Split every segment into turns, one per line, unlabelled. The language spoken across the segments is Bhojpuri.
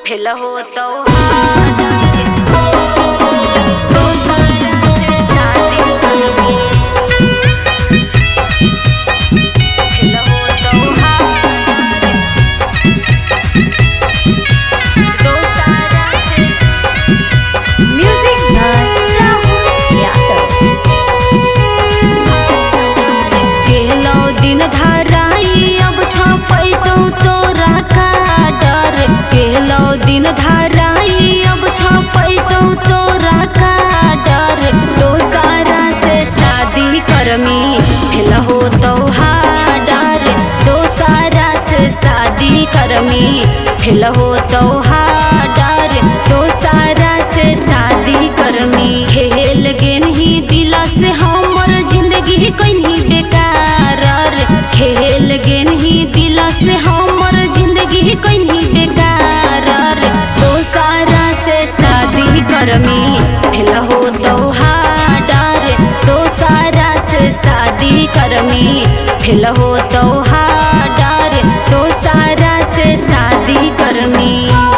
भेल हो तो दिन धराई अब छपैतौ तोरा का डर केलो दिन धराई अब छपैतौ तोरा का डर दोसरा से शादी करमी भेल हो तो डर दोसरा से शादी करमी भेल हो तो डर दोसरा से शादी करमी खेल गेनही दिल से हमर जिंदगी कहीं बेकार खेल गेनही दिल से हमर जिंदगी कहीं बेकार दोसरा से शादी करमी भेल हो तो डर दोसरा से शादी करमी भेल हो तो डर दोसरा से शादी करमी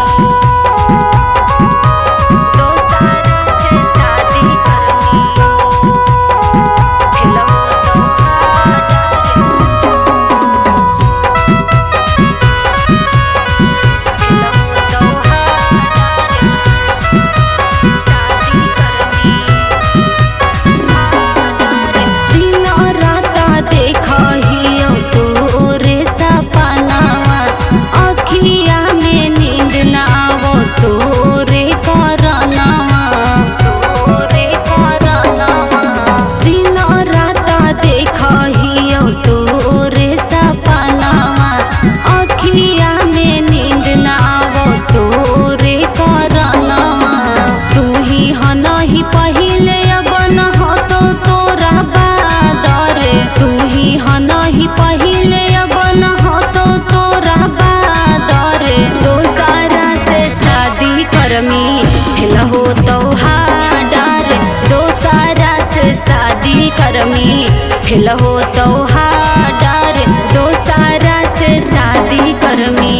भेल हो तो डर दोसरा से शादी करमी भेल हो तो डर दोसरा से शादी करमी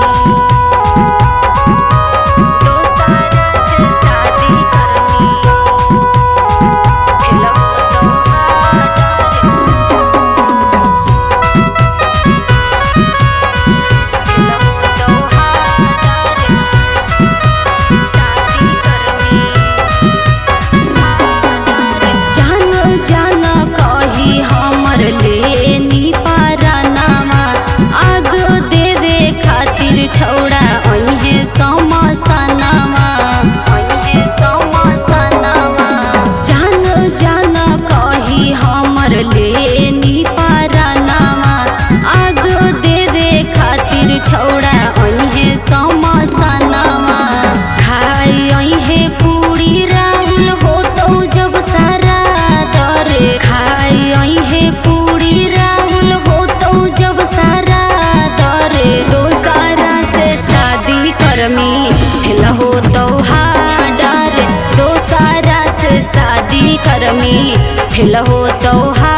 छौड़ा अहे समसनमा जान जान कही हमर लेनी परानामा आग देवे खातिर छौड़ा अहे समसनमा खाई अहे पूरी राहुल हो तो जब सारा दर खाई अहे पूरी राहुल हो तो जब सारा दर करमी भेल हो तो डर दोसरा से शादी करमी भेल हो तो